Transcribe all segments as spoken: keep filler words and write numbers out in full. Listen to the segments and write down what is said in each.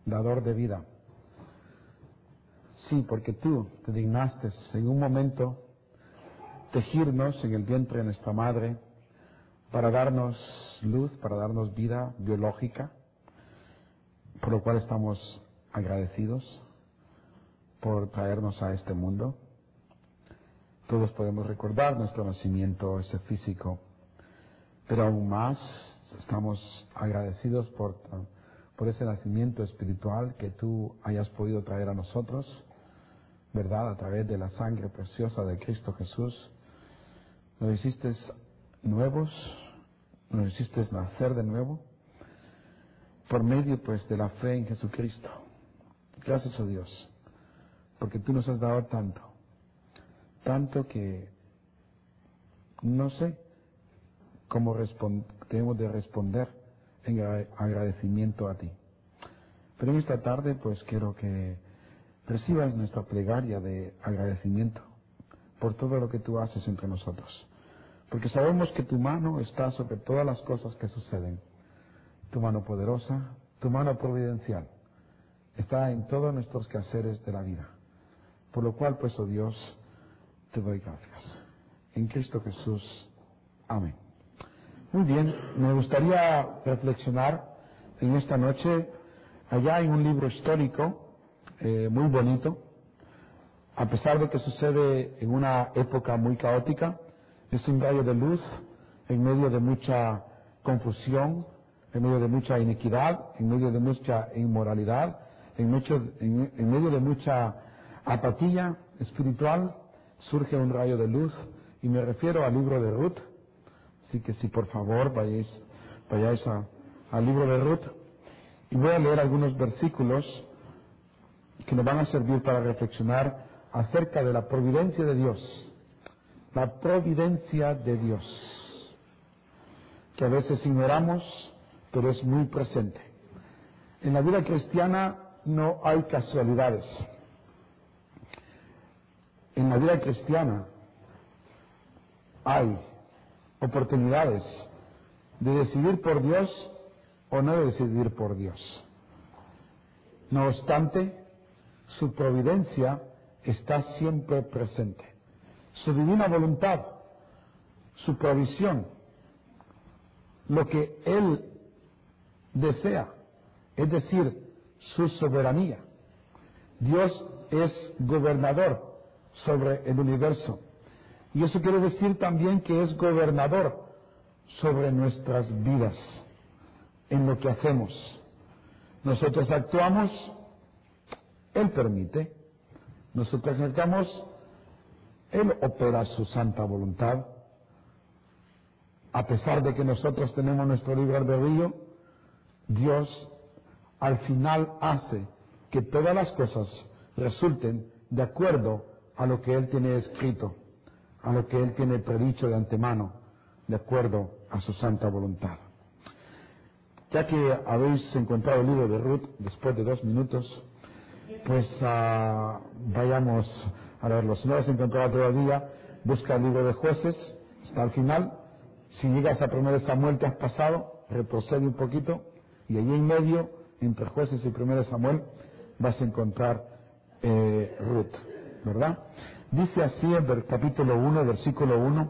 dador de vida. Sí, porque tú te dignaste en un momento tejirnos en el vientre de nuestra madre para darnos luz, para darnos vida biológica, por lo cual estamos agradecidos por traernos a este mundo. Todos podemos recordar nuestro nacimiento, ese físico, pero aún más estamos agradecidos por, por ese nacimiento espiritual que tú hayas podido traer a nosotros, ¿verdad? A través de la sangre preciosa de Cristo Jesús. Nos hiciste nuevos, nos hiciste nacer de nuevo, por medio pues de la fe en Jesucristo. Gracias a Dios, porque tú nos has dado tanto, tanto que no sé cómo debemos de responder en agradecimiento a ti. Pero en esta tarde pues quiero que recibas nuestra plegaria de agradecimiento por todo lo que tú haces entre nosotros, porque sabemos que tu mano está sobre todas las cosas que suceden. Tu mano poderosa, tu mano providencial, está en todos nuestros quehaceres de la vida. Por lo cual, pues, oh Dios, te doy gracias. En Cristo Jesús. Amén. Muy bien, me gustaría reflexionar en esta noche allá en un libro histórico eh, muy bonito, a pesar de que sucede en una época muy caótica. Es un rayo de luz en medio de mucha confusión, en medio de mucha iniquidad, en medio de mucha inmoralidad, en, mucho, en, en medio de mucha apatía espiritual, surge un rayo de luz, y me refiero al libro de Ruth. Así que si por favor vayáis, vayáis a, al libro de Ruth, y voy a leer algunos versículos que nos van a servir para reflexionar acerca de la providencia de Dios. La providencia de Dios, que a veces ignoramos, pero es muy presente. En la vida cristiana no hay casualidades. En la vida cristiana hay oportunidades de decidir por Dios o no de decidir por Dios. No obstante, su providencia está siempre presente. Su divina voluntad, su provisión, lo que Él desea, es decir, su soberanía. Dios es gobernador sobre el universo, y eso quiere decir también que es gobernador sobre nuestras vidas, en lo que hacemos. Nosotros actuamos, Él permite. Nosotros actuamos, Él opera su santa voluntad. A pesar de que nosotros tenemos nuestro libre albedrío, Dios al final hace que todas las cosas resulten de acuerdo a lo que Él tiene escrito, a lo que Él tiene predicho de antemano, de acuerdo a su santa voluntad. Ya que habéis encontrado el libro de Ruth después de dos minutos, pues uh, vayamos a verlo. Si no lo has encontrado todavía, busca el libro de Jueces, está al final. Si llegas a primero Samuel, te has pasado, retrocede un poquito, y allí en medio, entre Jueces y primero Samuel, vas a encontrar eh, Ruth, ¿verdad? Dice así en el capítulo uno, versículo uno: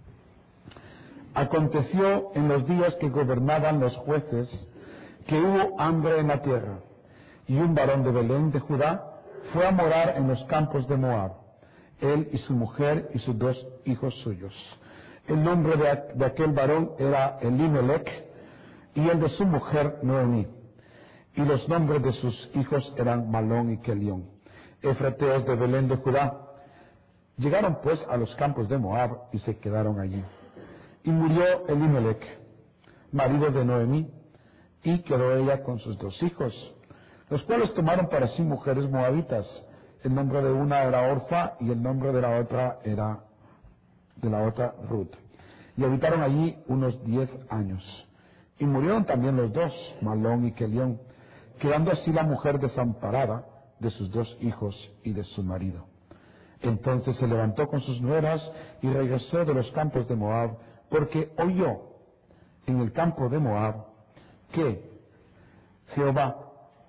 aconteció en los días que gobernaban los jueces que hubo hambre en la tierra, y un varón de Belén de Judá fue a morar en los campos de Moab, él y su mujer y sus dos hijos suyos. El nombre de, de aquel varón era Elimelech, y el de su mujer Noemí. Y los nombres de sus hijos eran Malón y Kelión, efrateos de Belén de Judá. Llegaron pues a los campos de Moab y se quedaron allí. Y murió Elimelech, marido de Noemí, y quedó ella con sus dos hijos, los cuales tomaron para sí mujeres moabitas. El nombre de una era Orfa y el nombre de la otra era de la otra Ruth. Y habitaron allí unos diez años. Y murieron también los dos, Malón y Kelión, quedando así la mujer desamparada de sus dos hijos y de su marido. Entonces se levantó con sus nueras y regresó de los campos de Moab, porque oyó en el campo de Moab que Jehová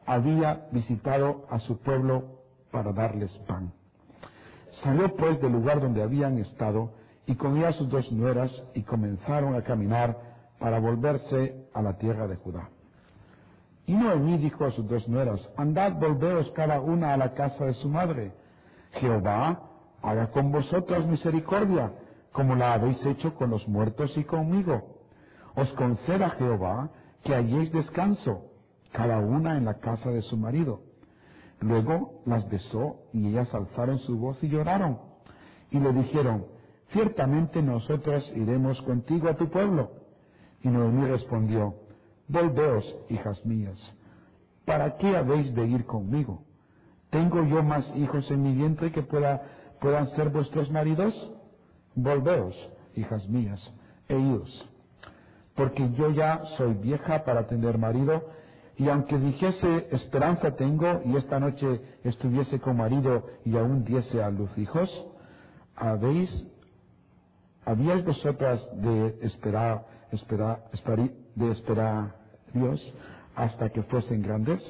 había visitado a su pueblo para darles pan. Salió pues del lugar donde habían estado, y con ella sus dos nueras, y comenzaron a caminar para volverse a la tierra de Judá. Y Noemí dijo a sus dos nueras: andad, volveos cada una a la casa de su madre. Jehová haga con vosotras misericordia, como la habéis hecho con los muertos y conmigo. Os conceda Jehová que halléis descanso, cada una en la casa de su marido. Luego las besó, y ellas alzaron su voz y lloraron. Y le dijeron: ciertamente nosotras iremos contigo a tu pueblo. Y Noemí respondió: volveos, hijas mías, ¿para qué habéis de ir conmigo? ¿Tengo yo más hijos en mi vientre que pueda, puedan ser vuestros maridos? Volveos, hijas mías, e idos, porque yo ya soy vieja para tener marido, y aunque dijese esperanza tengo, y esta noche estuviese con marido y aún diese a luz hijos, ¿habéis, habíais vosotras de esperar, esperar, esperar, de esperar Dios hasta que fuesen grandes?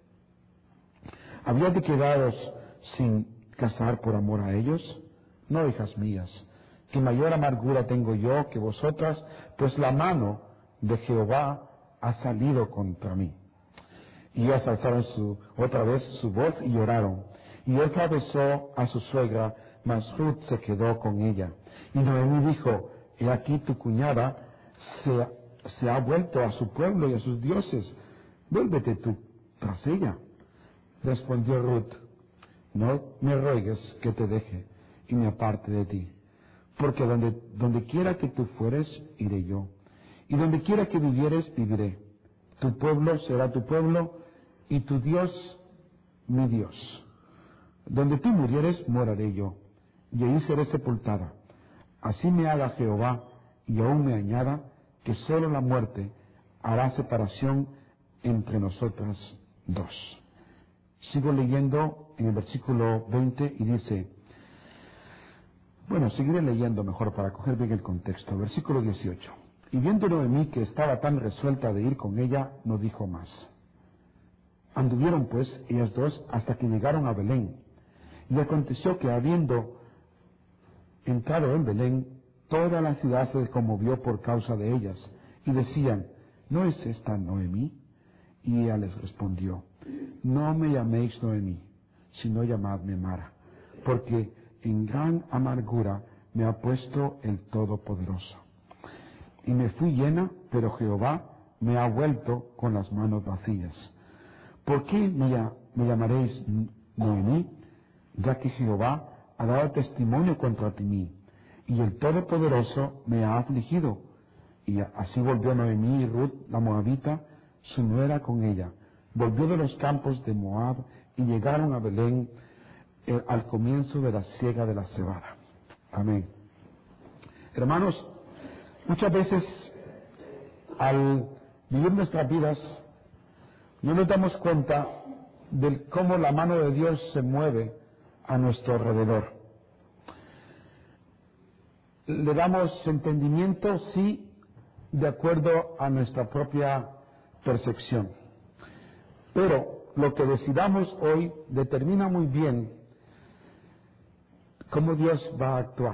¿Habíais de quedaros sin casar por amor a ellos? No, hijas mías, que mayor amargura tengo yo que vosotras, pues la mano de Jehová ha salido contra mí. Y ellas alzaron su, otra vez su voz y lloraron. Y otra besó a su suegra, mas Ruth se quedó con ella. Y Noemí dijo: he aquí tu cuñada se, se ha vuelto a su pueblo y a sus dioses. Vuélvete tú tras ella. Respondió Ruth: no me ruegues que te deje y me aparte de ti, porque donde, donde quiera que tú fueres, iré yo, y donde quiera que vivieres, viviré. Tu pueblo será tu pueblo, y tu Dios mi Dios. Donde tú murieres, moraré yo, y ahí seré sepultada. Así me haga Jehová, y aún me añada, que sólo la muerte hará separación entre nosotras dos. Sigo leyendo en el versículo veinte y dice, bueno, seguiré leyendo mejor para coger bien el contexto. Versículo dieciocho. Y viendo Noemí que estaba tan resuelta de ir con ella, no dijo más. Anduvieron pues ellas dos hasta que llegaron a Belén. Y aconteció que habiendo entrado en Belén, toda la ciudad se conmovió por causa de ellas. Y decían: ¿no es esta Noemí? Y ella les respondió: no me llaméis Noemí, sino llamadme Mara, porque en gran amargura me ha puesto el Todopoderoso. Y me fui llena, pero Jehová me ha vuelto con las manos vacías. ¿Por qué me, me llamaréis Noemí? Ya que Jehová ha dado testimonio contra mí, y el Todopoderoso me ha afligido. Y así volvió Noemí y Ruth, la moabita, su nuera, con ella. Volvió de los campos de Moab y llegaron a Belén eh, al comienzo de la siega de la cebada. Amén. Hermanos, muchas veces al vivir nuestras vidas no nos damos cuenta de cómo la mano de Dios se mueve a nuestro alrededor. Le damos entendimiento, sí, de acuerdo a nuestra propia percepción. Pero lo que decidamos hoy determina muy bien cómo Dios va a actuar,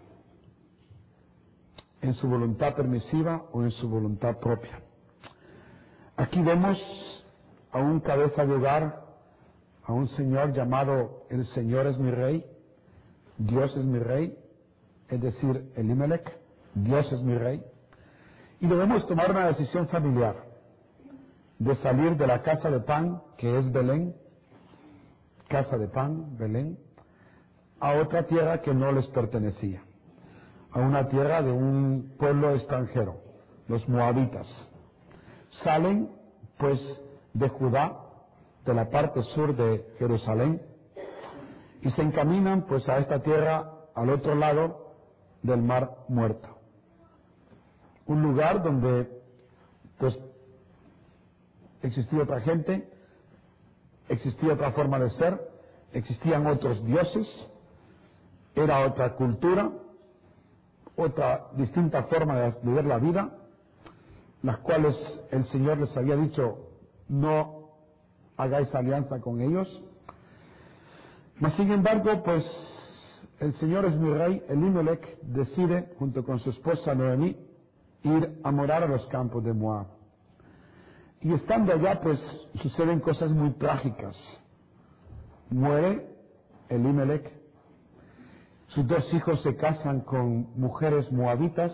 en su voluntad permisiva o en su voluntad propia. Aquí vemos a un cabeza de hogar, a un señor llamado el Señor es mi Rey, Dios es mi Rey, es decir, Elimelech, Dios es mi Rey, y debemos tomar una decisión familiar de salir de la casa de pan, que es Belén, casa de pan, Belén, a otra tierra que no les pertenecía, a una tierra de un pueblo extranjero, los moabitas. Salen, pues, de Judá, de la parte sur de Jerusalén, y se encaminan, pues, a esta tierra al otro lado del Mar Muerto. Un lugar donde, pues, existía otra gente, existía otra forma de ser, existían otros dioses, era otra cultura, otra distinta forma de vivir la vida, las cuales el Señor les había dicho: no hagáis alianza con ellos. Mas sin embargo, pues el Señor es mi rey. Elimelech decide, junto con su esposa Noemí, ir a morar a los campos de Moab. Y estando allá, pues suceden cosas muy trágicas. Muere Elimelech, sus dos hijos se casan con mujeres moabitas,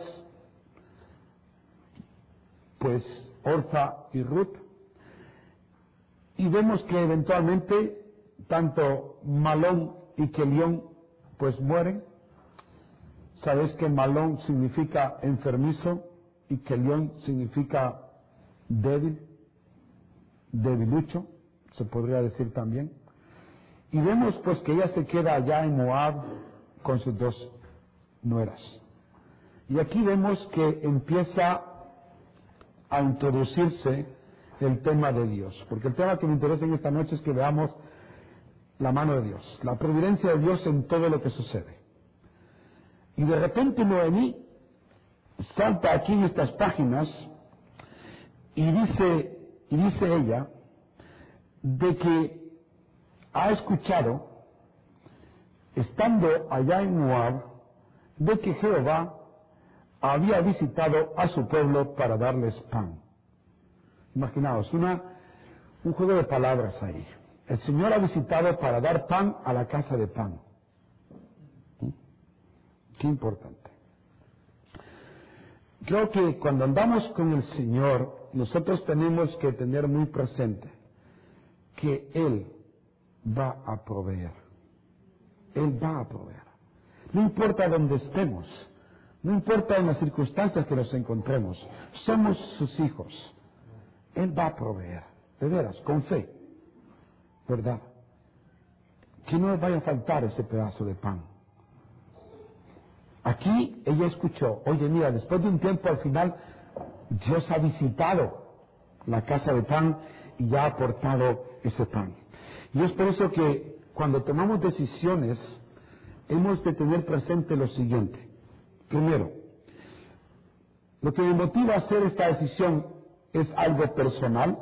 pues Orfa y Ruth, y vemos que eventualmente tanto Malón y Kelión pues mueren. Sabes que Malón significa enfermizo y Kelión significa débil, debilucho, se podría decir también. Y vemos pues que ella se queda allá en Moab con sus dos nueras. Y aquí vemos que empieza a introducirse el tema de Dios, porque el tema que me interesa en esta noche es que veamos la mano de Dios, la providencia de Dios en todo lo que sucede. Y de repente Noemí salta aquí en estas páginas y dice, y dice ella de que ha escuchado, estando allá en Moab, de que Jehová había visitado a su pueblo para darles pan. Imaginaos, una, un juego de palabras ahí. El Señor ha visitado para dar pan a la casa de pan. ¿Mm? Qué importante. Creo que cuando andamos con el Señor, nosotros tenemos que tener muy presente que Él va a proveer. Él va a proveer. No importa dónde estemos, no importa en las circunstancias que nos encontremos, somos sus hijos. Él va a proveer, de veras, con fe, ¿verdad? Que no vaya a faltar ese pedazo de pan. Aquí ella escuchó, oye mira, después de un tiempo al final, Dios ha visitado la casa de pan y ya ha aportado ese pan. Y es por eso que cuando tomamos decisiones, hemos de tener presente lo siguiente. Primero, lo que me motiva a hacer esta decisión es algo personal,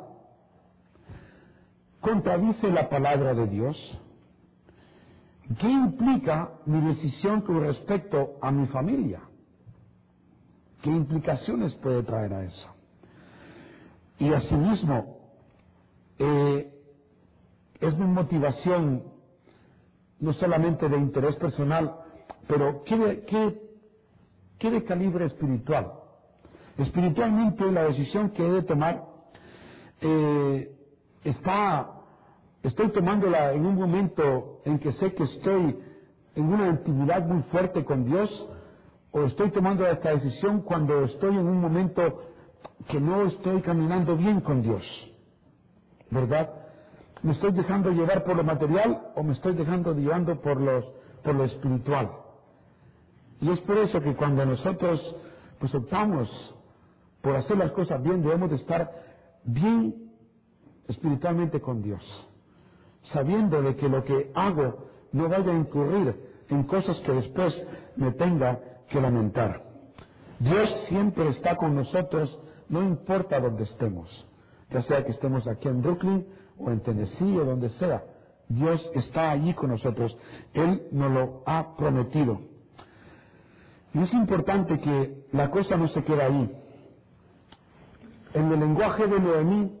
contradice la palabra de Dios. ¿Qué implica mi decisión con respecto a mi familia? ¿Qué implicaciones puede traer a eso? Y asimismo, eh, es mi motivación no solamente de interés personal, pero ¿qué de, qué, qué de calibre espiritual? Espiritualmente la decisión que he de tomar eh, está, estoy tomándola en un momento en que sé que estoy en una intimidad muy fuerte con Dios, o estoy tomando esta decisión cuando estoy en un momento que no estoy caminando bien con Dios, ¿verdad? ¿Me estoy dejando llevar por lo material o me estoy dejando llevando por, los, por lo espiritual? Y es por eso que cuando nosotros pues optamos por hacer las cosas bien, debemos de estar bien espiritualmente con Dios, sabiendo de que lo que hago no vaya a incurrir en cosas que después me tenga que lamentar. Dios siempre está con nosotros, no importa dónde estemos, ya sea que estemos aquí en Brooklyn o en Tennessee o donde sea. Dios está allí con nosotros, Él nos lo ha prometido. Y es importante que la cosa no se quede ahí. En el lenguaje de Noemí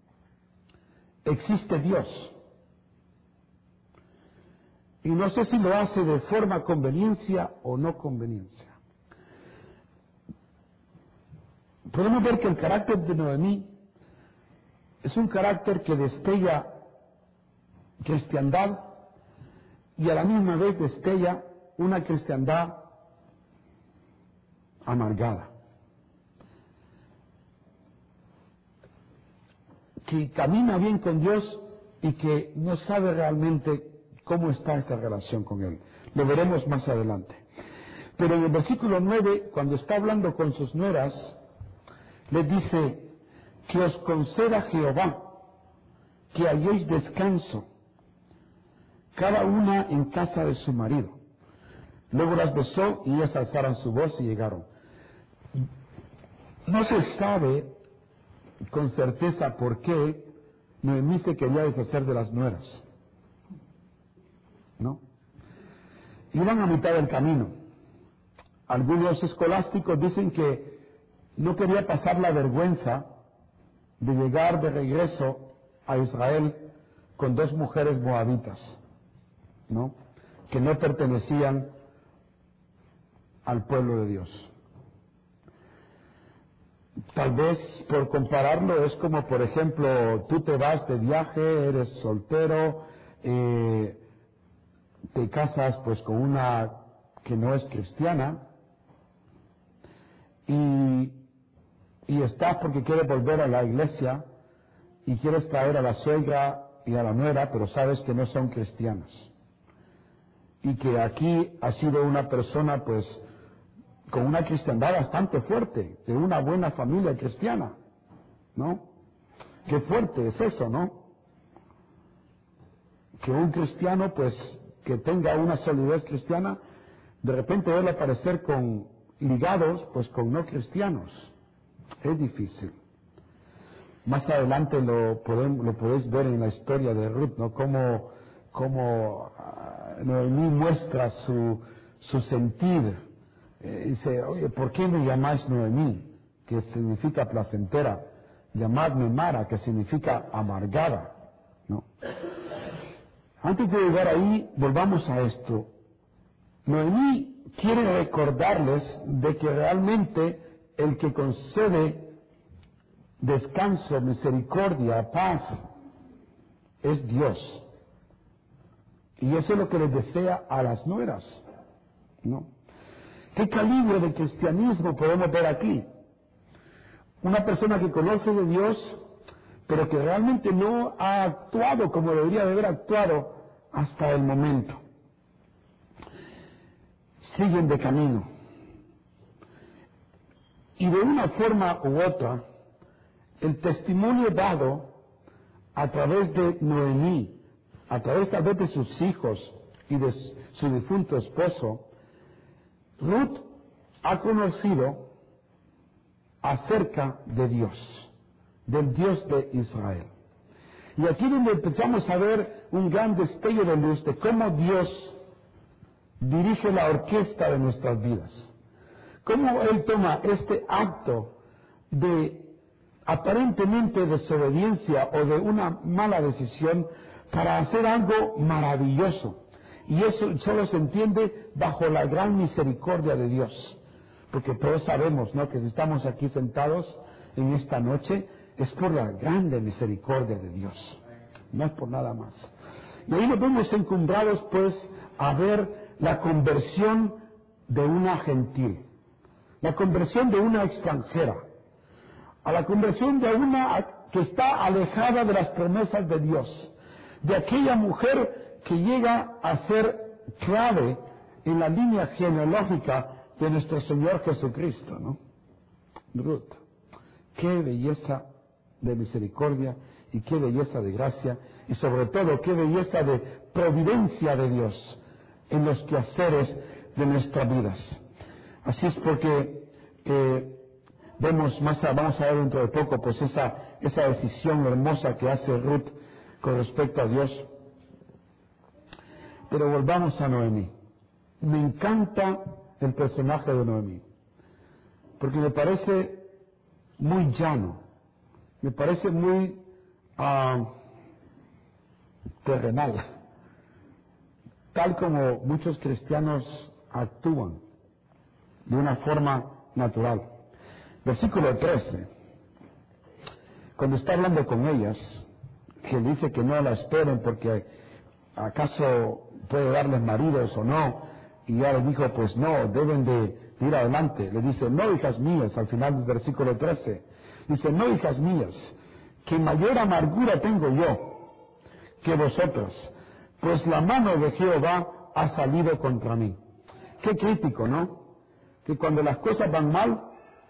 existe Dios. Y no sé si lo hace de forma conveniencia o no conveniencia. Podemos ver que el carácter de Noemí es un carácter que destella cristiandad y a la misma vez destella una cristiandad amargada, que camina bien con Dios y que no sabe realmente cómo está esa relación con Él. Lo veremos más adelante. Pero en el versículo nueve, cuando está hablando con sus nueras, les dice: que os conceda Jehová que halléis descanso, cada una en casa de su marido. Luego las besó y ellas alzaron su voz y llegaron. No se sabe con certeza por qué Noemí se quería deshacer de las nueras, ¿no? Iban a mitad del camino. Algunos escolásticos dicen que no quería pasar la vergüenza de llegar de regreso a Israel con dos mujeres moabitas, ¿no? Que no pertenecían al pueblo de Dios. Tal vez por compararlo es como, por ejemplo, tú te vas de viaje, eres soltero, eh, te casas pues con una que no es cristiana y, y estás porque quieres volver a la iglesia y quieres traer a la suegra y a la nuera, pero sabes que no son cristianas y que aquí ha sido una persona pues con una cristiandad bastante fuerte, de una buena familia cristiana, ¿no? Qué fuerte es eso, ¿no? Que un cristiano, pues, que tenga una solidez cristiana, de repente verlo aparecer con ligados, pues, con no cristianos. Es difícil. Más adelante lo, podemos, lo podéis ver en la historia de Ruth, ¿no? Cómo, cómo uh, Noemí muestra su, su sentir. Eh, dice, oye, ¿por qué me llamáis Noemí? Que significa placentera. Llamadme Mara, que significa amargada, ¿no? Antes de llegar ahí, volvamos a esto. Noemí quiere recordarles de que realmente el que concede descanso, misericordia, paz, es Dios. Y eso es lo que les desea a las nueras, ¿no? ¿Qué calibre de cristianismo podemos ver aquí? Una persona que conoce de Dios, pero que realmente no ha actuado como debería de haber actuado hasta el momento. Siguen de camino. Y de una forma u otra, el testimonio dado a través de Noemí, a través tal vez de sus hijos y de su difunto esposo, Ruth ha conocido acerca de Dios, del Dios de Israel. Y aquí es donde empezamos a ver un gran destello de luz de cómo Dios dirige la orquesta de nuestras vidas. Cómo Él toma este acto de aparentemente desobediencia o de una mala decisión para hacer algo maravilloso. Y eso solo se entiende bajo la gran misericordia de Dios. Porque todos sabemos, ¿no?, que si estamos aquí sentados en esta noche es por la grande misericordia de Dios. No es por nada más. Y ahí nos vemos encumbrados, pues, a ver la conversión de una gentil, la conversión de una extranjera, a la conversión de una que está alejada de las promesas de Dios, de aquella mujer que llega a ser clave en la línea genealógica de nuestro Señor Jesucristo, ¿no? Ruth, qué belleza de misericordia y qué belleza de gracia y sobre todo qué belleza de providencia de Dios en los quehaceres de nuestras vidas. Así es porque eh, vemos más, vamos a ver dentro de poco, pues esa, esa decisión hermosa que hace Ruth con respecto a Dios. Pero volvamos a Noemí. Me encanta el personaje de Noemí, porque me parece muy llano, me parece muy uh, terrenal, tal como muchos cristianos actúan, de una forma natural. Versículo trece, cuando está hablando con ellas, que dice que no la esperen porque acaso puede darles maridos o no, y ya les dijo, pues no, deben de ir adelante. Le dice, no, hijas mías, al final del versículo trece, dice, no, hijas mías, que mayor amargura tengo yo que vosotras, pues la mano de Jehová ha salido contra mí. Qué crítico, ¿no? Que cuando las cosas van mal,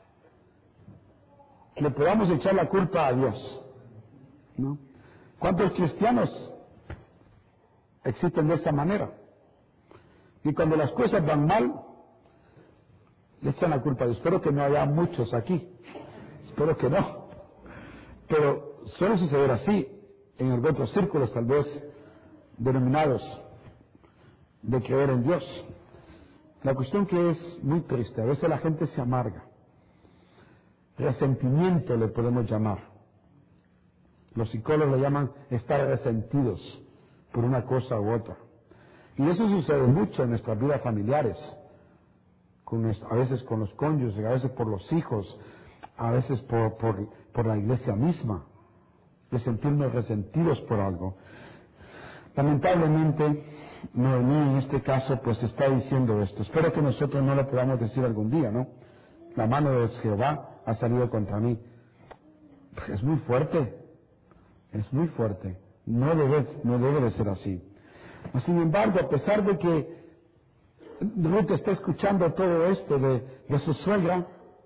le podamos echar la culpa a Dios, ¿no? ¿Cuántos cristianos existen de esa manera? Y cuando las cosas van mal, le echan la culpa a Dios. Espero que no haya muchos aquí, espero que no, pero suele suceder así. en otros círculos tal vez denominados de creer en Dios. La cuestión que es muy triste, a veces la gente se amarga. Resentimiento le podemos llamar. Los psicólogos le llaman estar resentidos por una cosa u otra. Y eso sucede mucho en nuestras vidas familiares, con nuestra, a veces con los cónyuges, a veces por los hijos, a veces por, por, por la iglesia misma, de sentirnos resentidos por algo. Lamentablemente, Noemí en este caso pues está diciendo esto. Espero que nosotros no lo podamos decir algún día, ¿no? La mano de Jehová ha salido contra mí. Es muy fuerte, es muy fuerte. No debe, no debe de ser así. Sin embargo, a pesar de que Ruth está escuchando todo esto de, de su suegra,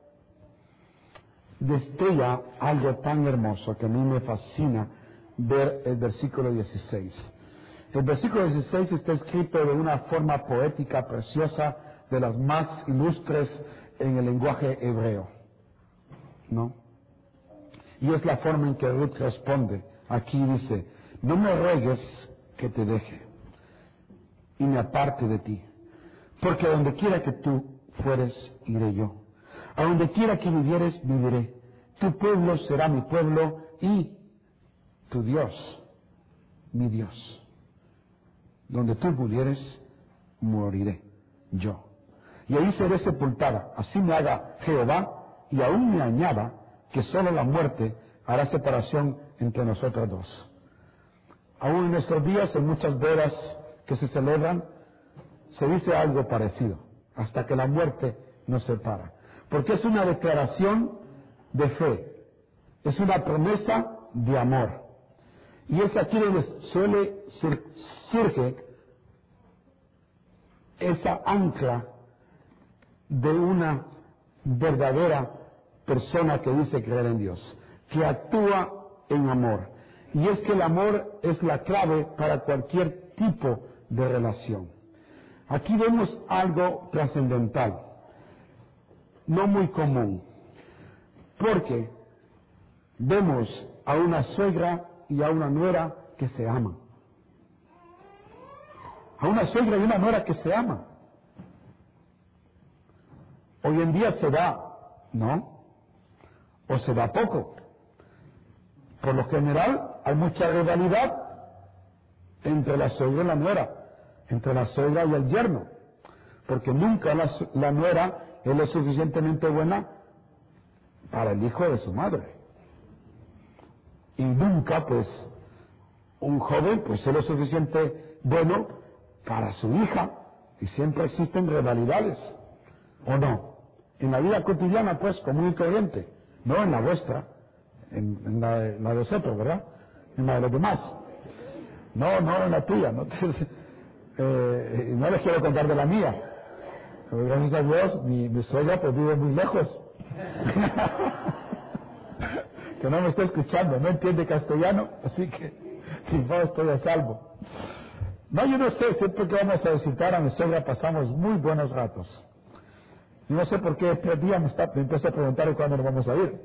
destella algo tan hermoso que a mí me fascina ver el versículo dieciséis. El versículo dieciséis está escrito de una forma poética preciosa, de las más ilustres en el lenguaje hebreo, ¿no? Y es la forma en que Ruth responde. Aquí dice: no me ruegues que te deje y me aparte de ti, porque a donde quiera que tú fueres, iré yo. A donde quiera que vivieres, viviré. Tu pueblo será mi pueblo y tu Dios, mi Dios. Donde tú murieres, moriré yo. Y ahí seré sepultada. Así me haga Jehová, y aún me añada que solo la muerte hará separación entre nosotros dos. Aún en nuestros días, en muchas bodas que se celebran, se dice algo parecido, hasta que la muerte nos separa. Porque es una declaración de fe, es una promesa de amor. Y es aquí donde suele sur, surge esa ancla de una verdadera persona que dice creer en Dios, que actúa en amor. Y es que el amor es la clave para cualquier tipo de relación. Aquí vemos algo trascendental, no muy común, porque vemos a una suegra y a una nuera que se aman. A una suegra y una nuera que se aman. Hoy en día se da, ¿no? O se da poco. Por lo general hay mucha rivalidad entre la suegra y la nuera, entre la suegra y el yerno, porque nunca la, la nuera es lo suficientemente buena para el hijo de su madre. Y nunca, pues, un joven, pues, es lo suficiente bueno para su hija. Y siempre existen rivalidades, ¿o no? En la vida cotidiana, pues, común y corriente. No en la vuestra, en, en, la, en la de vosotros, ¿verdad? En la de los demás. No, no en la tuya. No, eh, no les quiero contar de la mía. Pero gracias a Dios, mi, mi suegra, pues, vive muy lejos. Que no me está escuchando, no entiende castellano, así que sin modo estoy a salvo. No, yo no sé, siempre que vamos a visitar a mi suegra pasamos muy buenos ratos. Y no sé por qué este día me, está, me empieza a preguntar cuándo nos vamos a ir.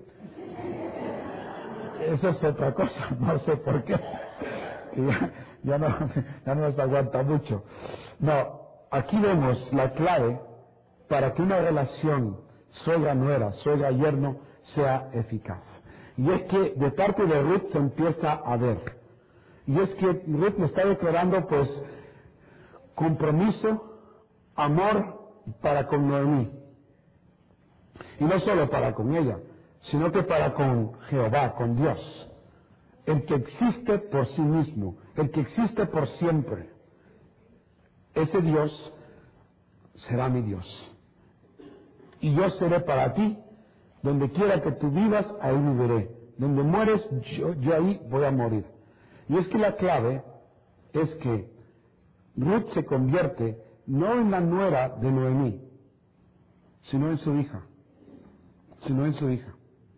Eso es otra cosa, no sé por qué. Que ya, ya, no, ya no nos aguanta mucho. No, aquí vemos la clave para que una relación suegra-nuera, suegra-yerno sea eficaz. Y es que de parte de Ruth se empieza a ver. Y es que Ruth me está declarando, pues, compromiso, amor para con Noemí. Y no solo para con ella, sino que para con Jehová, con Dios. El que existe por sí mismo, el que existe por siempre. Ese Dios será mi Dios. Y yo seré para ti. Donde quiera que tú vivas, ahí viviré. Donde mueres, yo, yo ahí voy a morir. Y es que la clave es que Ruth se convierte no en la nuera de Noemí, sino en su hija. Sino en su hija.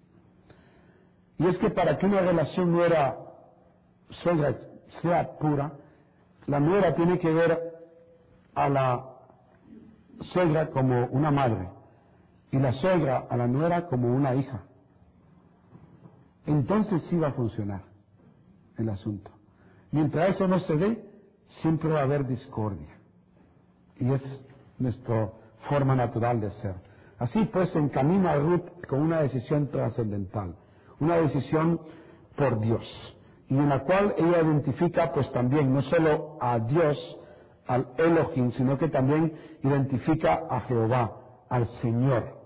Y es que para que una relación nuera-suegra sea pura, la nuera tiene que ver a la suegra como una madre. Y la suegra a la nuera como una hija. Entonces sí va a funcionar. el asunto. Mientras eso no se dé, siempre va a haber discordia. Y es nuestra forma natural de ser. Así pues, se encamina a Ruth con una decisión trascendental, una decisión por Dios, y en la cual ella identifica pues también no solo a Dios, al Elohim, sino que también identifica a Jehová, al Señor,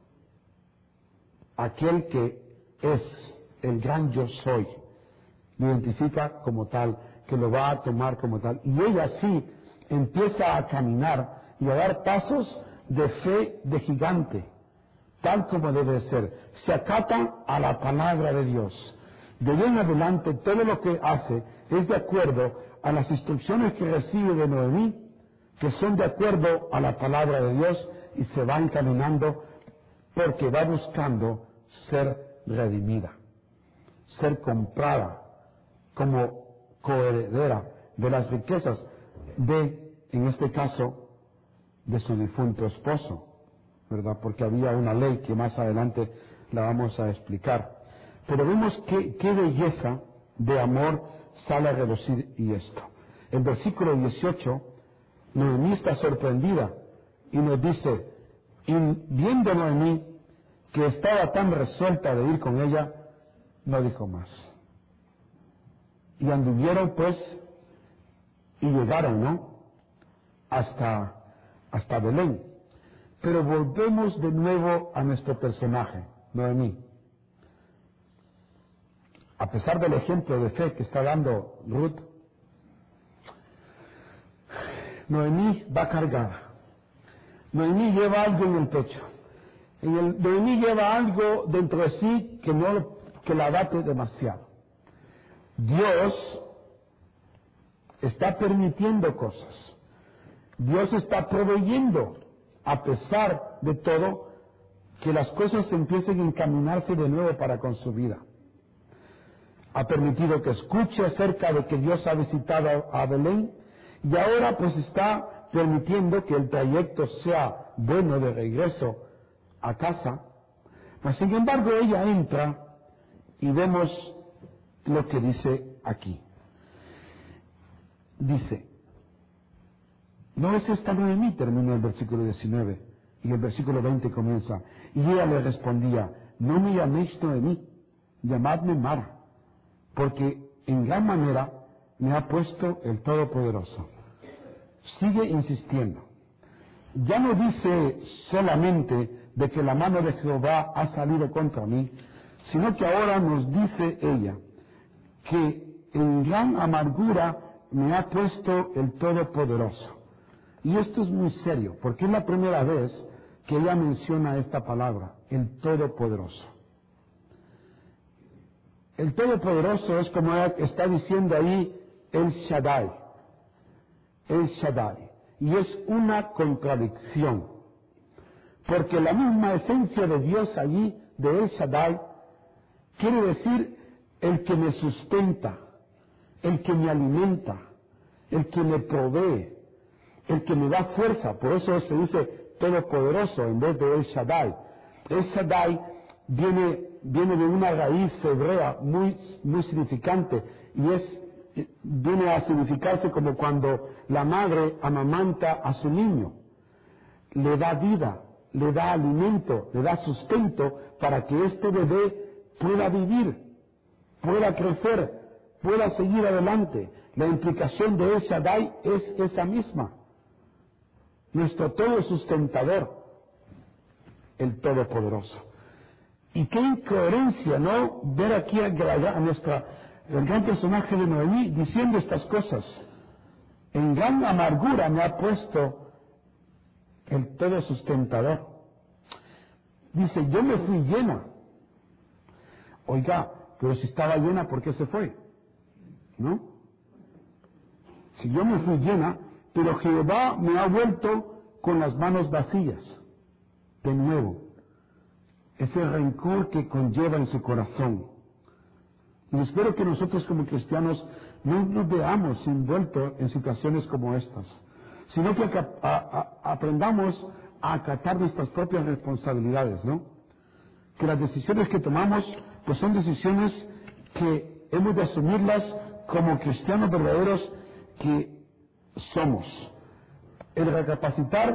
aquel que es el gran yo soy, lo identifica como tal, que lo va a tomar como tal, y ella sí empieza a caminar y a dar pasos de fe de gigante, tal como debe ser. Se acata a la palabra de Dios. De ahí en adelante, todo lo que hace es de acuerdo a las instrucciones que recibe de Noemí, que son de acuerdo a la palabra de Dios, y se va encaminando porque va buscando ser redimida, ser comprada como coheredera de las riquezas de, en este caso, de su difunto esposo, ¿verdad? Porque había una ley que más adelante la vamos a explicar. Pero vemos qué, qué belleza de amor sale a relucir y esto. En versículo dieciocho, Noemí está sorprendida y nos dice, y viendo Noemí que estaba tan resuelta de ir con ella, no dijo más. Y anduvieron pues, y llegaron, ¿no? Hasta, hasta Belén. Pero volvemos de nuevo a nuestro personaje, Noemí. A pesar del ejemplo de fe que está dando Ruth, Noemí va cargada. Noemí lleva algo en el pecho. En el, Noemí lleva algo dentro de sí que, no, que la abate demasiado. Dios está permitiendo cosas. Dios está proveyendo, a pesar de todo, que las cosas empiecen a encaminarse de nuevo para con su vida. Ha permitido que escuche acerca de que Dios ha visitado a Belén, y ahora pues está permitiendo que el trayecto sea bueno de regreso a casa. Mas sin embargo ella entra y vemos lo que dice aquí. Dice, no es esta Noemí, termina el versículo diecinueve, y el versículo veinte comienza, y ella le respondía, no me llaméis Noemí, llamadme Mara, porque en gran manera me ha puesto el Todopoderoso. Sigue insistiendo. Ya no dice solamente de que la mano de Jehová ha salido contra mí, sino que ahora nos dice ella que en gran amargura me ha puesto el Todopoderoso. Y esto es muy serio, porque es la primera vez que ella menciona esta palabra, el Todopoderoso. El Todopoderoso es como está diciendo ahí el Shaddai, el Shaddai, y es una contradicción, porque la misma esencia de Dios allí, de el Shaddai, quiere decir el que me sustenta, el que me alimenta, el que me provee, el que me da fuerza. Por eso se dice Todopoderoso en vez de el Shaddai. El Shaddai viene, viene de una raíz hebrea muy, muy significante, y es, viene a significarse como cuando la madre amamanta a su niño, le da vida, le da alimento, le da sustento para que este bebé pueda vivir, pueda crecer, pueda seguir adelante. La implicación de El Shaddai es esa misma. Nuestro todo sustentador, el Todopoderoso. Y qué incoherencia, ¿no? Ver aquí a, a nuestra, el gran personaje de Noemí diciendo estas cosas. En gran amargura me ha puesto el todo sustentador. Dice, yo me fui llena. Oiga, pero si estaba llena, ¿por qué se fue? ¿No? Si yo me fui llena, pero Jehová me ha vuelto con las manos vacías. De nuevo, ese rencor que conlleva en su corazón. Y espero que nosotros como cristianos no nos veamos envueltos en situaciones como estas, sino que a, a, a, aprendamos a acatar nuestras propias responsabilidades, ¿no? Que las decisiones que tomamos, pues son decisiones que hemos de asumirlas como cristianos verdaderos que somos. El recapacitar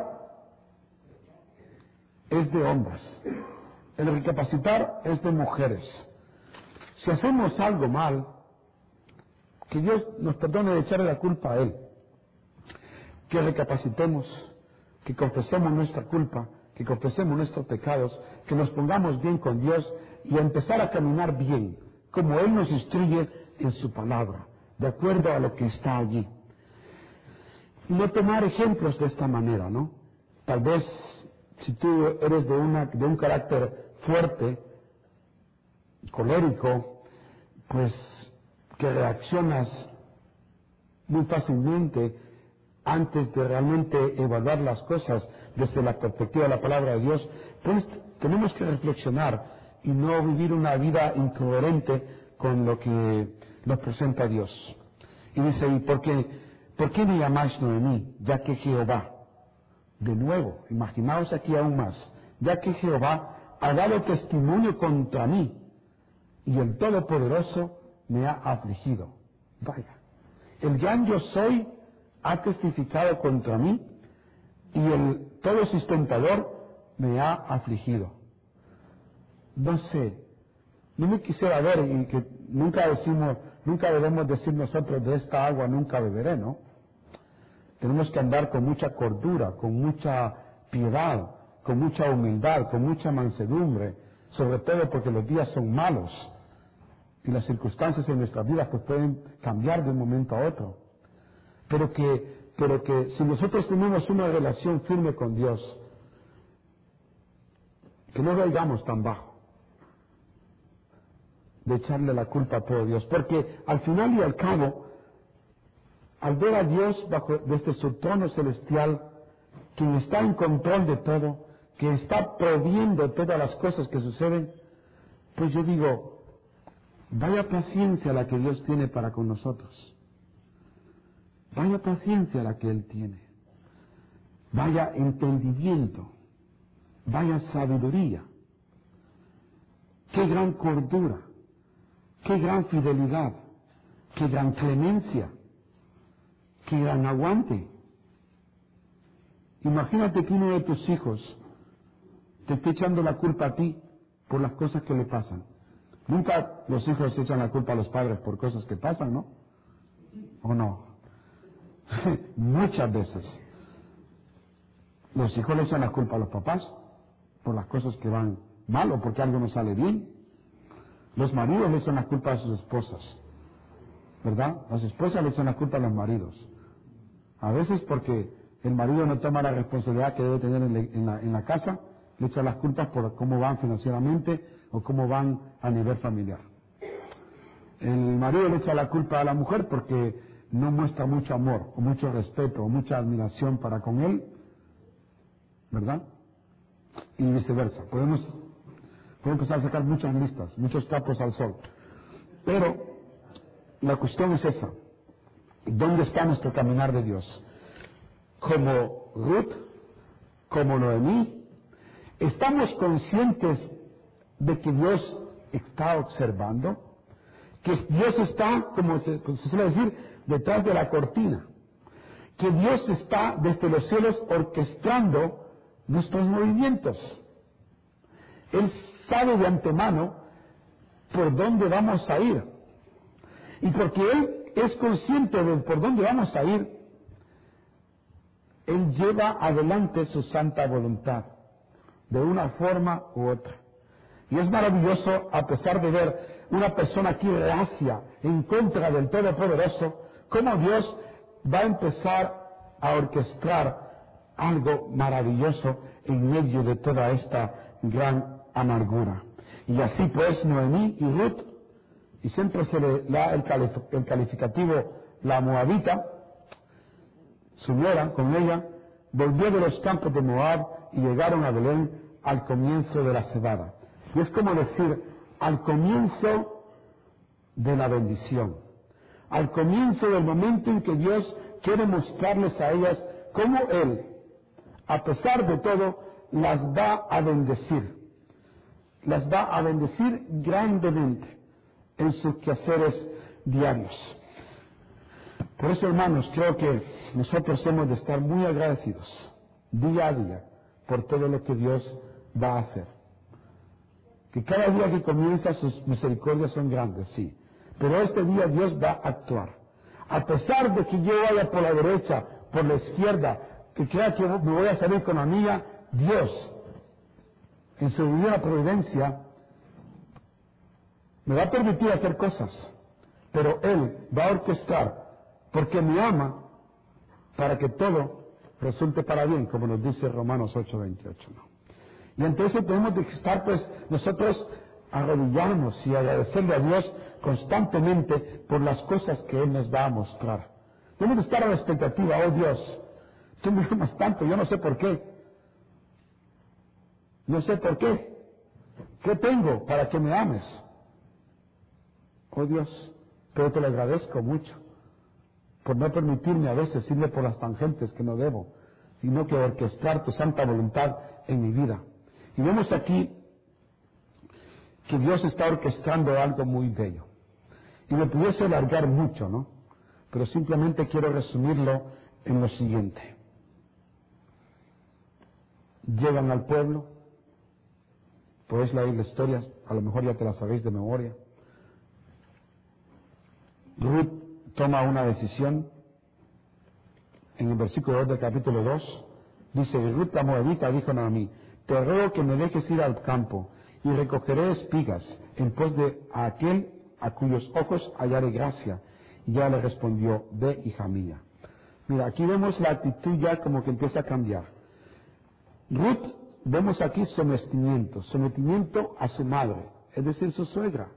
es de hombres, el recapacitar es de mujeres. Si hacemos algo mal, que Dios nos perdone de echarle la culpa a Él, que recapacitemos, que confesemos nuestra culpa, que confesemos nuestros pecados, que nos pongamos bien con Dios y a empezar a caminar bien, como Él nos instruye en su palabra, de acuerdo a lo que está allí. No tomar ejemplos de esta manera, ¿no? Tal vez si tú eres de, una, de un carácter fuerte, colérico, pues que reaccionas muy fácilmente antes de realmente evaluar las cosas desde la perspectiva de la palabra de Dios, pues tenemos que reflexionar y no vivir una vida incoherente con lo que nos presenta Dios. Y dice, ¿y por qué, por qué me llamáis Noemí, ya que Jehová? De nuevo, imaginaos aquí aún más, ya que Jehová ha dado testimonio contra mí y el Todopoderoso me ha afligido. Vaya, el gran yo soy ha testificado contra mí y el todo sustentador me ha afligido. No sé, no me quisiera ver, y que nunca decimos, nunca debemos decir nosotros de esta agua nunca beberé, ¿no? Tenemos que andar con mucha cordura, con mucha piedad, con mucha humildad, con mucha mansedumbre, sobre todo porque los días son malos y las circunstancias en nuestras vidas pues pueden cambiar de un momento a otro. Pero que, pero que si nosotros tenemos una relación firme con Dios, que no caigamos tan bajo de echarle la culpa a todo Dios, porque al final y al cabo, al ver a Dios bajo, desde su trono celestial, quien está en control de todo, que está proviendo todas las cosas que suceden, pues yo digo, vaya paciencia la que Dios tiene para con nosotros. Vaya paciencia la que Él tiene. Vaya entendimiento. Vaya sabiduría. Qué gran cordura. Qué gran fidelidad. Qué gran clemencia. Qué gran aguante. Imagínate que uno de tus hijos te esté echando la culpa a ti por las cosas que le pasan. Nunca los hijos echan la culpa a los padres por cosas que pasan, ¿no? ¿O no? Muchas veces. Los hijos le echan la culpa a los papás por las cosas que van mal o porque algo no sale bien. Los maridos le echan la culpa a sus esposas, ¿verdad? Las esposas le echan la culpa a los maridos. A veces porque el marido no toma la responsabilidad que debe tener en la, en la, en la casa, le echa las culpas por cómo van financieramente o cómo van a nivel familiar. El marido le echa la culpa a la mujer porque no muestra mucho amor, o mucho respeto, o mucha admiración para con él, ¿verdad? Y viceversa. Podemos, podemos empezar a sacar muchas listas, muchos trapos al sol. Pero la cuestión es esa. ¿Dónde está nuestro caminar de Dios? Como Ruth, como Noemí, ¿estamos conscientes de que Dios está observando? Que Dios está, como se, como se suele decir, detrás de la cortina. Que Dios está desde los cielos orquestando nuestros movimientos. Él sabe de antemano por dónde vamos a ir. Y porque Él es consciente de por dónde vamos a ir, Él lleva adelante su santa voluntad, de una forma u otra. Y es maravilloso, a pesar de ver una persona aquí reacia en contra del Todopoderoso, cómo Dios va a empezar a orquestar algo maravilloso en medio de toda esta gran amargura. Y así pues Noemí y Ruth, y siempre se le da el, calif- el calificativo la moabita, su nuera con ella, volvió de los campos de Moab y llegaron a Belén al comienzo de la cebada. Y es como decir, al comienzo de la bendición, al comienzo del momento en que Dios quiere mostrarles a ellas cómo Él, a pesar de todo, las va a bendecir, las va a bendecir grandemente en sus quehaceres diarios. Por eso, hermanos, creo que nosotros hemos de estar muy agradecidos día a día por todo lo que Dios va a hacer. Que cada día que comienza sus misericordias son grandes, sí. Pero este día Dios va a actuar. A pesar de que yo vaya por la derecha, por la izquierda, que crea que me voy a salir con la mía, Dios, en su divina providencia, me va a permitir hacer cosas. Pero Él va a orquestar, porque me ama, para que todo resulte para bien, como nos dice Romanos ocho veintiocho, ¿no? Y entonces tenemos que estar, pues, nosotros arrodillarnos y agradecerle a Dios constantemente por las cosas que Él nos va a mostrar. Tenemos que estar a la expectativa. Oh Dios, tú me amas tanto, yo no sé por qué. No sé por qué. ¿Qué tengo para que me ames? Oh Dios, pero te lo agradezco mucho por no permitirme a veces irme por las tangentes que no debo, sino que orquestar tu santa voluntad en mi vida. Y vemos aquí que Dios está orquestando algo muy bello. Y me pudiese alargar mucho, ¿no? Pero simplemente quiero resumirlo en lo siguiente. Llegan al pueblo, podéis leer la historia, a lo mejor ya te la sabéis de memoria. Ruth toma una decisión. En el versículo dos del capítulo dos, dice: Ruth la moabita dijo a Noemí: te ruego que me dejes ir al campo, y recogeré espigas en pos de aquel a cuyos ojos hallaré gracia. Y ya le respondió: ve, hija mía. Mira, aquí vemos la actitud ya como que empieza a cambiar. Ruth, vemos aquí sometimiento, sometimiento a su madre, es decir, su suegra.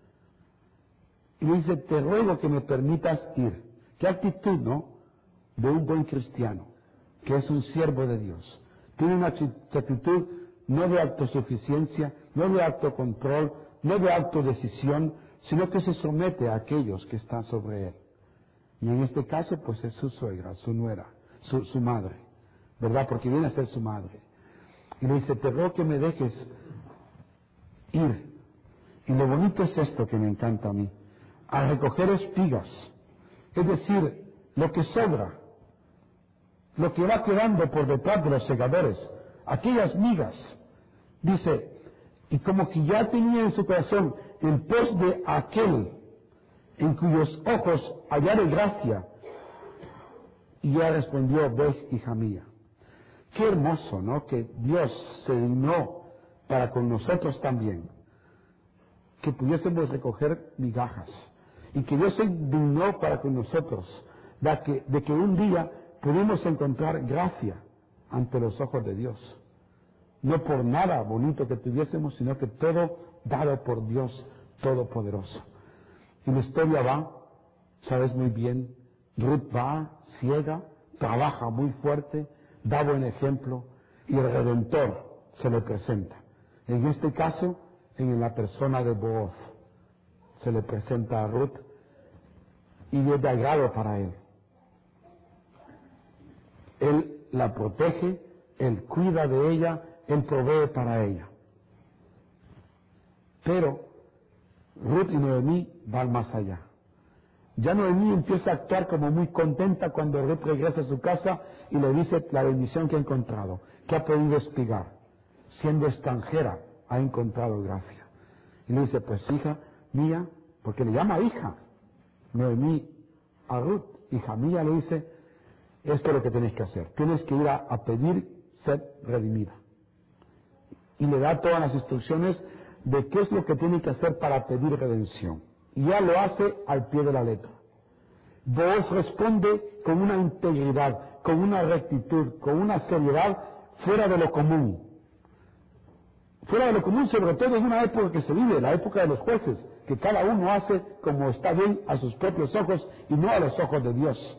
Y le dice: te ruego que me permitas ir. ¿Qué actitud, no? De un buen cristiano, que es un siervo de Dios. Tiene una actitud no de autosuficiencia, no de autocontrol, no de autodecisión, sino que se somete a aquellos que están sobre él. Y en este caso, pues es su suegra, su nuera, su, su madre, ¿verdad? Porque viene a ser su madre. Y le dice: te ruego que me dejes ir. Y lo bonito es esto que me encanta a mí: a recoger espigas, es decir, lo que sobra, lo que va quedando por detrás de los segadores, aquellas migas. Dice, y como que ya tenía en su corazón en pos de aquel en cuyos ojos hallaré gracia. Y ella respondió: ve, hija mía. Qué hermoso, ¿no? Que Dios se dignó para con nosotros también, que pudiésemos recoger migajas, y que Dios se dignó para con nosotros, de que, de que un día pudimos encontrar gracia ante los ojos de Dios. No por nada bonito que tuviésemos, sino que todo dado por Dios Todopoderoso. Y la historia va, sabes muy bien, Ruth va ciega, trabaja muy fuerte, da buen ejemplo, y el Redentor se le presenta. En este caso, en la persona de Booz, se le presenta a Ruth, y es de agrado para él. Él la protege, Él cuida de ella, Él provee para ella. Pero Ruth y Noemí van más allá. Ya Noemí empieza a actuar como muy contenta cuando Ruth regresa a su casa y le dice la bendición que ha encontrado, que ha podido espigar. Siendo extranjera, ha encontrado gracia. Y le dice: pues hija mía, porque le llama hija, Noemí a Ruth, hija mía, le dice: esto es lo que tienes que hacer. Tienes que ir a, a pedir ser redimida. Y le da todas las instrucciones de qué es lo que tiene que hacer para pedir redención. Y ya lo hace al pie de la letra. Booz responde con una integridad, con una rectitud, con una seriedad fuera de lo común. Fuera de lo común, sobre todo en una época que se vive, la época de los jueces, que cada uno hace como está bien a sus propios ojos y no a los ojos de Dios.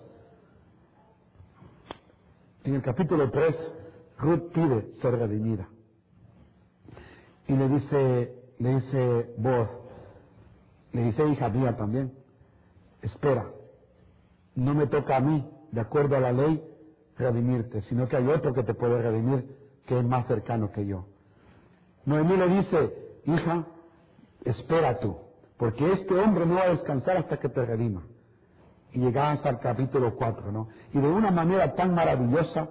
En el capítulo tres, Ruth pide ser redimida. Y le dice, le dice Booz, le dice: hija mía también, espera, no me toca a mí, de acuerdo a la ley, redimirte, sino que hay otro que te puede redimir, que es más cercano que yo. Noemí le dice: hija, espera tú, porque este hombre no va a descansar hasta que te redima. y llegamos al capítulo cuatro, ¿no? Y de una manera tan maravillosa,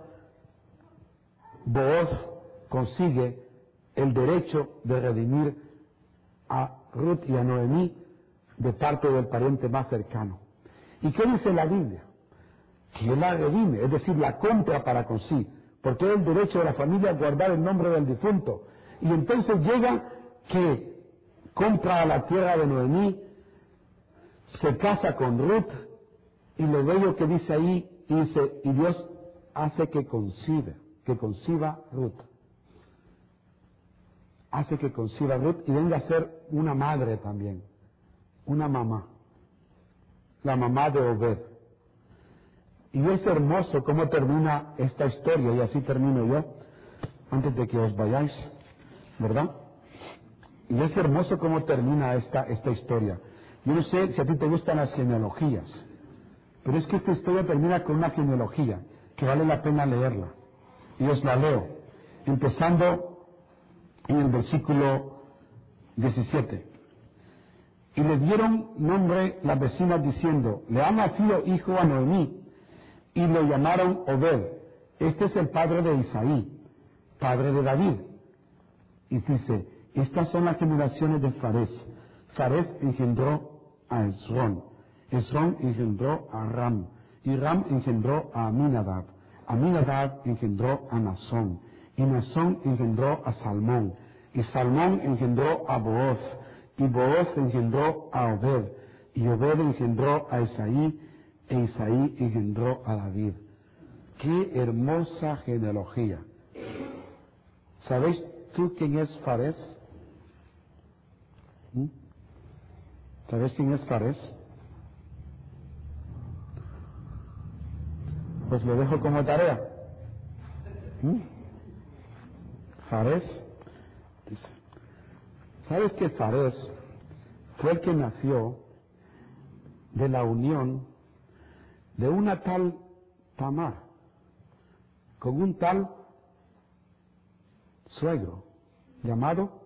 Booz consigue el derecho de redimir a Ruth y a Noemí de parte del pariente más cercano. ¿Y qué dice la Biblia? Que él la redime, es decir, la compra para con sí, porque es el derecho de la familia a guardar el nombre del difunto. Y entonces llega que compra a la tierra de Noemí, se casa con Ruth, y lo bello que dice ahí, dice, y Dios hace que conciba, que conciba Ruth. Hace que conciba Ruth y venga a ser una madre también, una mamá, la mamá de Obed. Y es hermoso cómo termina esta historia, y así termino yo, antes de que os vayáis, ¿verdad? Y es hermoso cómo termina esta, esta historia. Yo no sé si a ti te gustan las genealogías, pero es que esta historia termina con una genealogía que vale la pena leerla. Y os la leo, empezando en el versículo diecisiete. Y le dieron nombre las vecinas diciendo, le ha nacido hijo a Noemí, y lo llamaron Obed. Este es el padre de Isaí, padre de David. Y dice, estas son las generaciones de Fares. Fares engendró a Esrón. Esrón engendró a Ram. Y Ram engendró a Aminadab. Aminadab engendró a Nasón. Y Nasón engendró a Salmón. Y Salmón engendró a Booz. Y Booz engendró a Obed. Y Obed engendró a Isaí. E Isaí engendró a David. ¡Qué hermosa genealogía! ¿Sabéis tú quién es Fares? ¿Mm? ¿Sabéis quién es Fares? Pues lo dejo como tarea. ¿Mm? Fares, dice, ¿sabes que Fares fue el que nació de la unión de una tal Tamar con un tal suegro llamado?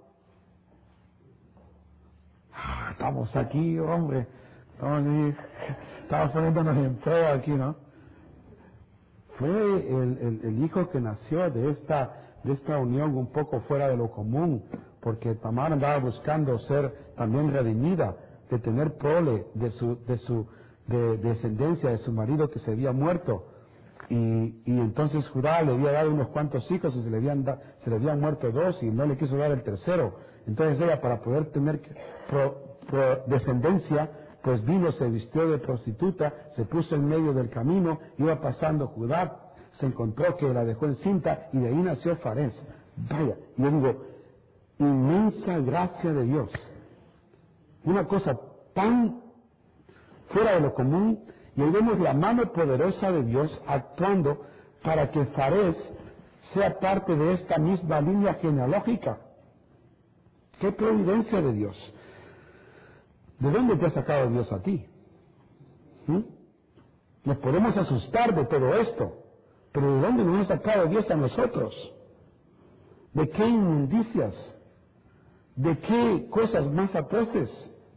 Ah, estamos aquí, hombre, estamos, aquí, estamos poniéndonos en prueba aquí, ¿no? Fue el, el, el hijo que nació de esta, de esta unión un poco fuera de lo común, porque Tamar andaba buscando ser también redimida, de tener prole de su, de su de descendencia de su marido que se había muerto, y, y entonces Judá le había dado unos cuantos hijos y se le habían da, se le habían muerto dos y no le quiso dar el tercero. Entonces ella, para poder tener pro, pro descendencia, pues vino, se vistió de prostituta, se puso en medio del camino, iba pasando Judá, se encontró que la dejó encinta y de ahí nació Fares. Vaya, yo digo, inmensa gracia de Dios, una cosa tan fuera de lo común, y ahí vemos la mano poderosa de Dios actuando para que Fares sea parte de esta misma línea genealógica. ¡Qué providencia de Dios! ¿De dónde te ha sacado Dios a ti? ¿Mm? Nos podemos asustar de todo esto, pero ¿de dónde nos ha sacado Dios a nosotros? ¿De qué inmundicias? ¿De qué cosas más atroces?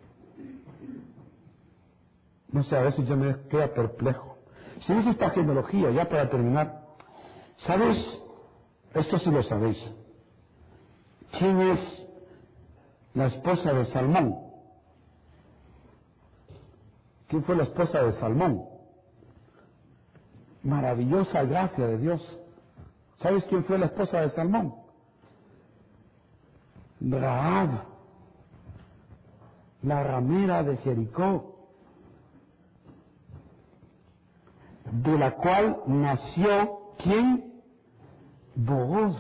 No sé, a veces yo me quedo perplejo. Si ves esta genealogía, ya para terminar, ¿sabes? Esto sí lo sabéis. ¿Quién es la esposa de Salmón? ¿Quién fue la esposa de Salmón? Maravillosa gracia de Dios. ¿Sabes quién fue la esposa de Salmón? Rahab, la ramera de Jericó, de la cual nació, ¿quién? Booz.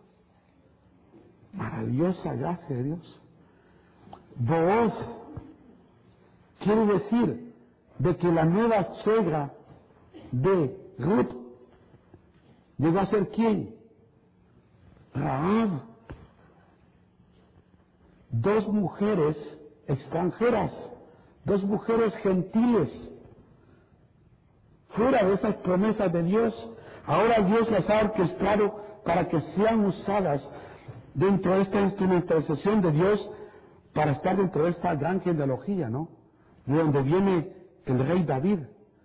Maravillosa gracia de Dios. Booz quiere decir de que la nueva suegra de Ruth llegó a ser ¿quién? Rahab. Dos mujeres extranjeras, dos mujeres gentiles, fuera de esas promesas de Dios. Ahora Dios las ha orquestado para que sean usadas dentro de esta instrumentalización de Dios para estar dentro de esta gran genealogía, ¿no? De donde viene el rey David,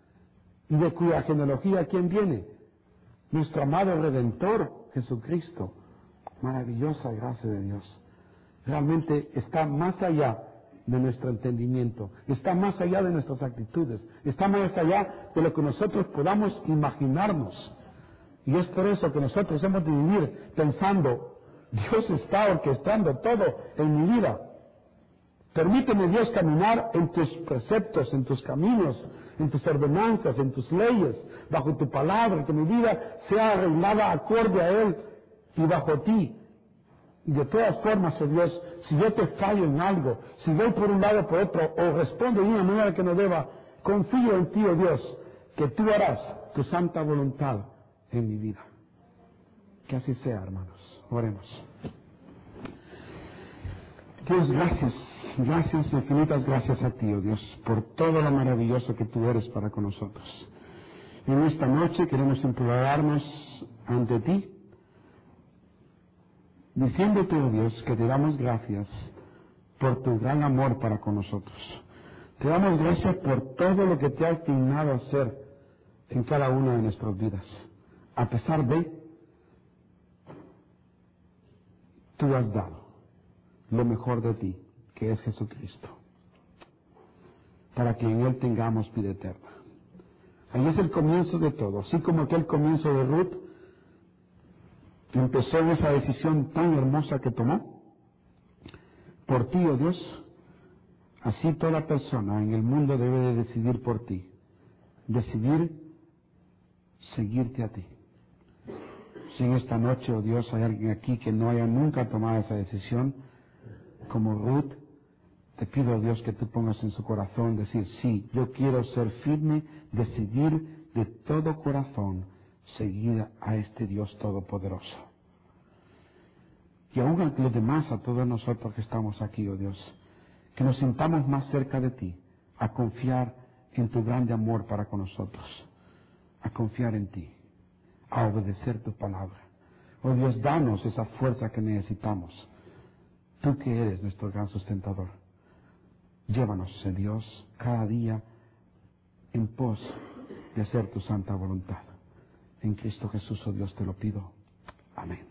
y de cuya genealogía, ¿quién viene? Nuestro amado Redentor, Jesucristo. Maravillosa gracia de Dios. Realmente está más allá de nuestro entendimiento, está más allá de nuestras actitudes, está más allá de lo que nosotros podamos imaginarnos. Y es por eso que nosotros hemos de vivir pensando, Dios está orquestando todo en mi vida. Permíteme, Dios, caminar en tus preceptos, en tus caminos, en tus ordenanzas, en tus leyes, bajo tu palabra, que mi vida sea arreglada acorde a Él y bajo ti. Y de todas formas, oh Dios, si yo te fallo en algo, si voy por un lado o por otro, o respondo de una manera que no deba, confío en ti, oh Dios, que tú harás tu santa voluntad en mi vida. Que así sea, hermanos. Oremos. Dios, gracias, gracias, infinitas gracias a ti, oh Dios, por todo lo maravilloso que tú eres para con nosotros. En esta noche queremos implorarnos ante ti, diciéndote, oh Dios, que te damos gracias por tu gran amor para con nosotros. Te damos gracias por todo lo que te has dignado hacer en cada una de nuestras vidas. A pesar de, tú has dado lo mejor de ti, que es Jesucristo, para que en Él tengamos vida eterna. Ahí es el comienzo de todo, así como aquel comienzo de Ruth empezó en esa decisión tan hermosa que tomó. Por ti, oh Dios, así toda persona en el mundo debe de decidir por ti, decidir seguirte a ti. Si en esta noche, oh Dios, hay alguien aquí que no haya nunca tomado esa decisión, como Ruth, te pido, oh Dios, que tú pongas en su corazón decir, sí, yo quiero ser firme, decidir de todo corazón seguir a este Dios todopoderoso. Y aún a los demás, a todos nosotros que estamos aquí, oh Dios, que nos sintamos más cerca de ti, a confiar en tu grande amor para con nosotros, a confiar en ti, a obedecer tu palabra. Oh Dios, danos esa fuerza que necesitamos. Tú que eres nuestro gran sustentador. Llévanos, oh Dios, cada día en pos de hacer tu santa voluntad. En Cristo Jesús, oh Dios, te lo pido. Amén.